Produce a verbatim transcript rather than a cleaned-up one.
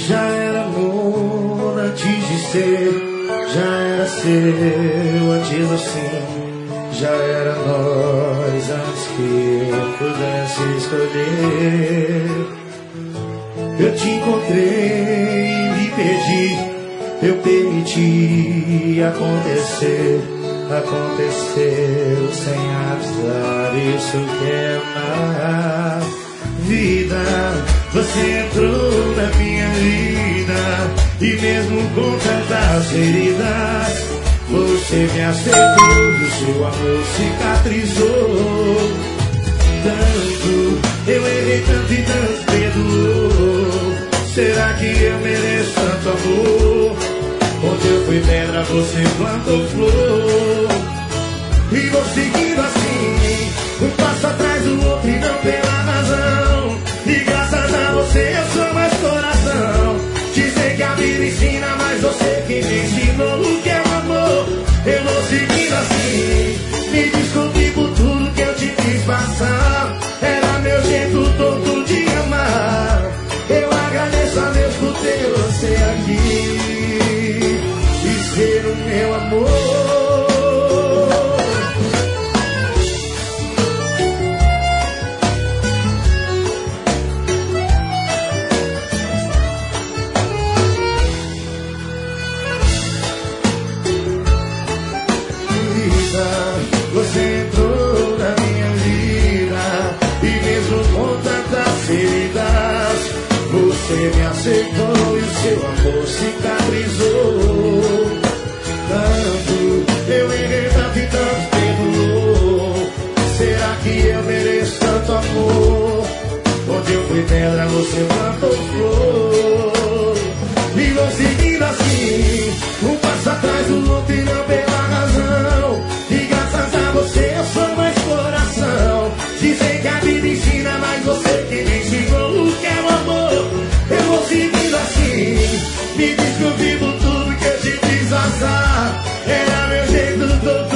Já era amor antes de ser, já era seu antes assim, já era nós antes que eu pudesse escolher. Eu te encontrei e me perdi, eu permiti acontecer, aconteceu sem avisar, isso que é amar. Vida, você entrou na minha vida, e mesmo com tantas feridas, você me aceitou e o seu amor cicatrizou. Tanto, eu errei tanto e tanto perdoou. Será que eu mereço tanto amor? Onde eu fui pedra, você plantou flor. E vou seguindo assim, um passo atrás do outro e não pela razão. E graças a você eu sou mais coração. Dizer que a vida ensina, mas você que me ensinou o que é o amor. Eu vou seguindo assim, me desculpe por tudo que eu te fiz passar. Era meu jeito todo de amar. Eu agradeço a Deus por ter você aqui e ser o meu amor. Você entrou na minha vida, e mesmo com tantas feridas, você me aceitou e o seu amor cicatrizou. Tanto, eu errei tanto e tanto perdoou. Será que eu mereço tanto amor? Onde eu fui pedra, você plantou flor. E vou seguindo assim, um passo atrás do outro e não pela razão. E graças a você eu sou mais coração. Dizem que a vida ensina, mas você que me ensinou o que é o amor. Eu vou seguindo assim, me desculpe por tudo que eu te fiz azar. Era meu jeito todo